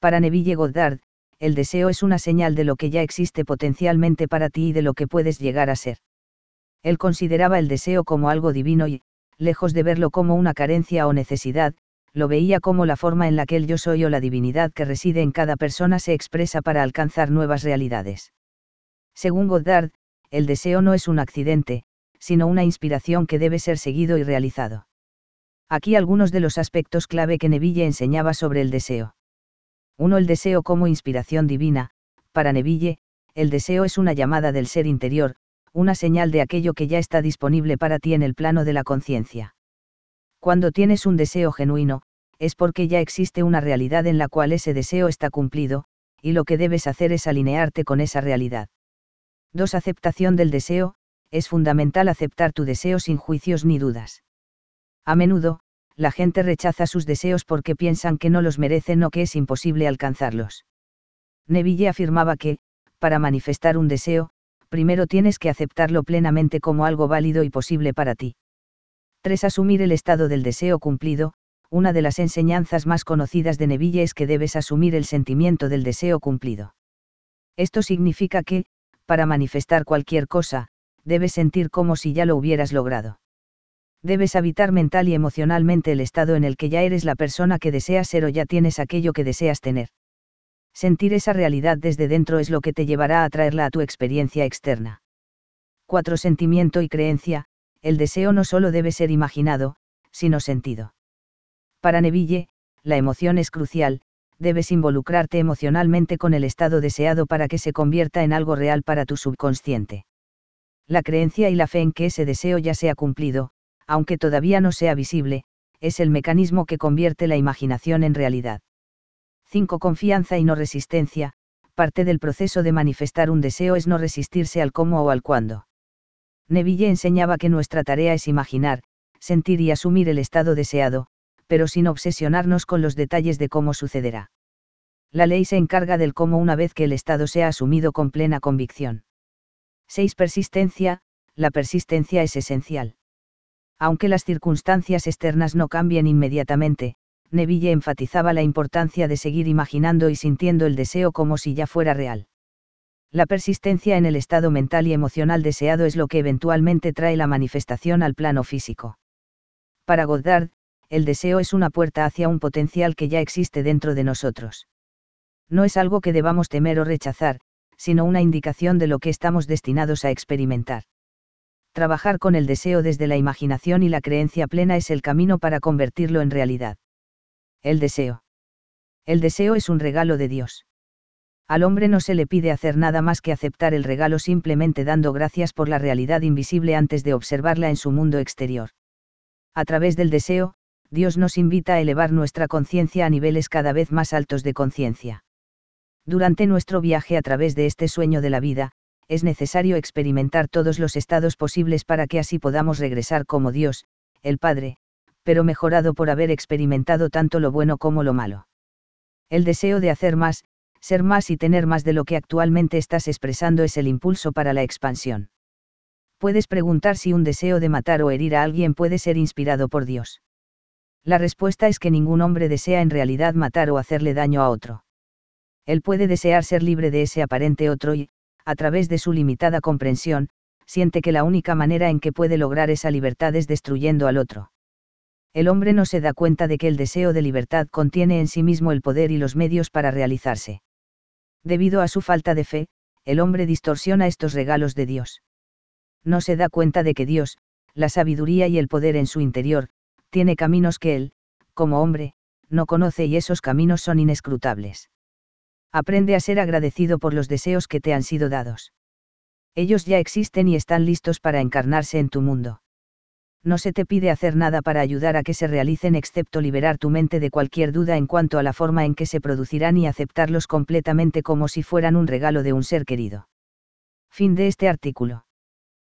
Para Neville Goddard, el deseo es una señal de lo que ya existe potencialmente para ti y de lo que puedes llegar a ser. Él consideraba el deseo como algo divino y, lejos de verlo como una carencia o necesidad, lo veía como la forma en la que el yo soy o la divinidad que reside en cada persona se expresa para alcanzar nuevas realidades. Según Goddard, el deseo no es un accidente, sino una inspiración que debe ser seguido y realizado. Aquí algunos de los aspectos clave que Neville enseñaba sobre el deseo. 1. El deseo como inspiración divina. Para Neville, el deseo es una llamada del ser interior, una señal de aquello que ya está disponible para ti en el plano de la conciencia. Cuando tienes un deseo genuino, es porque ya existe una realidad en la cual ese deseo está cumplido, y lo que debes hacer es alinearte con esa realidad. 2. Aceptación del deseo. Es fundamental aceptar tu deseo sin juicios ni dudas. A menudo, la gente rechaza sus deseos porque piensan que no los merecen o que es imposible alcanzarlos. Neville afirmaba que, para manifestar un deseo, primero tienes que aceptarlo plenamente como algo válido y posible para ti. 3. Asumir el estado del deseo cumplido. Una de las enseñanzas más conocidas de Neville es que debes asumir el sentimiento del deseo cumplido. Esto significa que, para manifestar cualquier cosa, debes sentir como si ya lo hubieras logrado. Debes habitar mental y emocionalmente el estado en el que ya eres la persona que deseas ser o ya tienes aquello que deseas tener. Sentir esa realidad desde dentro es lo que te llevará a traerla a tu experiencia externa. 4. Sentimiento y creencia. El deseo no solo debe ser imaginado, sino sentido. Para Neville, la emoción es crucial, debes involucrarte emocionalmente con el estado deseado para que se convierta en algo real para tu subconsciente. La creencia y la fe en que ese deseo ya se ha cumplido, aunque todavía no sea visible, es el mecanismo que convierte la imaginación en realidad. 5. Confianza y no resistencia. Parte del proceso de manifestar un deseo es no resistirse al cómo o al cuándo. Neville enseñaba que nuestra tarea es imaginar, sentir y asumir el estado deseado, pero sin obsesionarnos con los detalles de cómo sucederá. La ley se encarga del cómo una vez que el estado sea asumido con plena convicción. 6. Persistencia. La persistencia es esencial. Aunque las circunstancias externas no cambien inmediatamente, Neville enfatizaba la importancia de seguir imaginando y sintiendo el deseo como si ya fuera real. La persistencia en el estado mental y emocional deseado es lo que eventualmente trae la manifestación al plano físico. Para Goddard, el deseo es una puerta hacia un potencial que ya existe dentro de nosotros. No es algo que debamos temer o rechazar, sino una indicación de lo que estamos destinados a experimentar. Trabajar con el deseo desde la imaginación y la creencia plena es el camino para convertirlo en realidad. El deseo. El deseo es un regalo de Dios. Al hombre no se le pide hacer nada más que aceptar el regalo simplemente dando gracias por la realidad invisible antes de observarla en su mundo exterior. A través del deseo, Dios nos invita a elevar nuestra conciencia a niveles cada vez más altos de conciencia. Durante nuestro viaje a través de este sueño de la vida, es necesario experimentar todos los estados posibles para que así podamos regresar como Dios, el Padre, pero mejorado por haber experimentado tanto lo bueno como lo malo. El deseo de hacer más, ser más y tener más de lo que actualmente estás expresando es el impulso para la expansión. Puedes preguntar si un deseo de matar o herir a alguien puede ser inspirado por Dios. La respuesta es que ningún hombre desea en realidad matar o hacerle daño a otro. Él puede desear ser libre de ese aparente otro y, a través de su limitada comprensión, siente que la única manera en que puede lograr esa libertad es destruyendo al otro. El hombre no se da cuenta de que el deseo de libertad contiene en sí mismo el poder y los medios para realizarse. Debido a su falta de fe, el hombre distorsiona estos regalos de Dios. No se da cuenta de que Dios, la sabiduría y el poder en su interior, tiene caminos que él, como hombre, no conoce y esos caminos son inescrutables. Aprende a ser agradecido por los deseos que te han sido dados. Ellos ya existen y están listos para encarnarse en tu mundo. No se te pide hacer nada para ayudar a que se realicen excepto liberar tu mente de cualquier duda en cuanto a la forma en que se producirán y aceptarlos completamente como si fueran un regalo de un ser querido. Fin de este artículo.